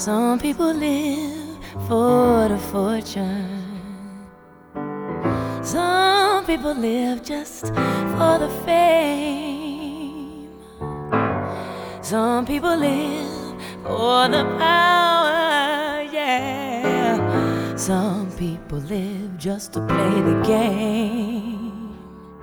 Some people live for the fortune. Some people live just for the fame. Some people live for the power, yeah. Some people live just to play the game.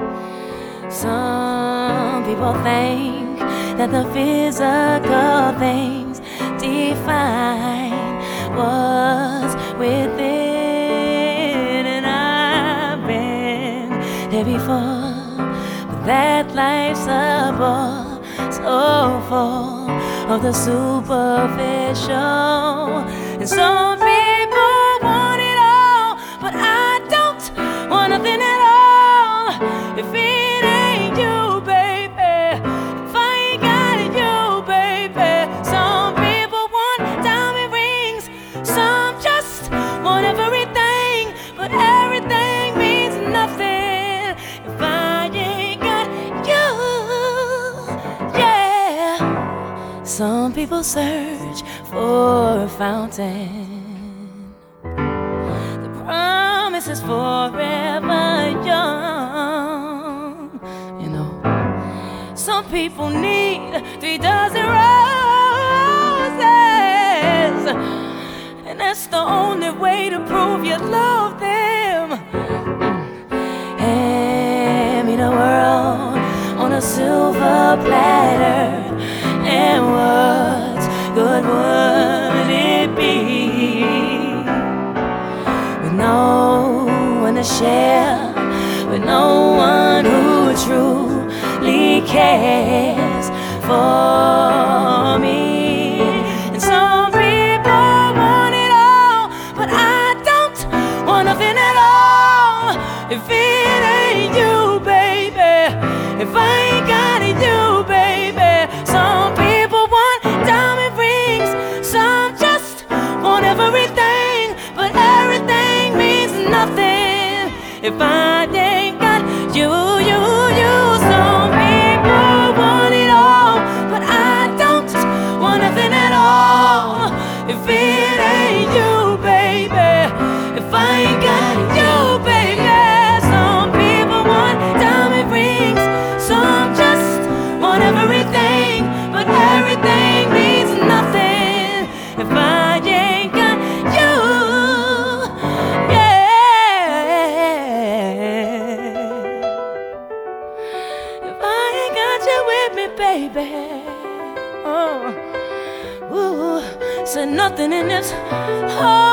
Some people think that the physical things define what's within, and I've been there before, but that life's a bore so full of the superficial. And some people want it all, but I don't want nothing at all. If it ain't you, baby, if I ain't got it, you, baby. Some people want diamond rings, some just want everything, but everything means nothing if I ain't got you, yeah. Some people search for a fountain, the promise is forever young. You know, some people need 3 dozen roses, and that's the only way to prove you love them. Hand me the world on a silver platter, and what good would it be with no one to share, with no one who truly cares for me? And some people want it all, but I don't want nothing at all. If it ain't you, baby, if I ain't got it, you, baby. Some people want diamond rings, some just want everything, but everything means nothing if I ain't got you, you, you. Some people want it all, but I don't want nothing at all. If it ain't you, baby, if I ain't got you, baby. Some people want diamond rings, some just want everything, but everything means nothing if I ain't got you, yeah. If I ain't got you with me, baby, oh, ooh, said nothing in this whole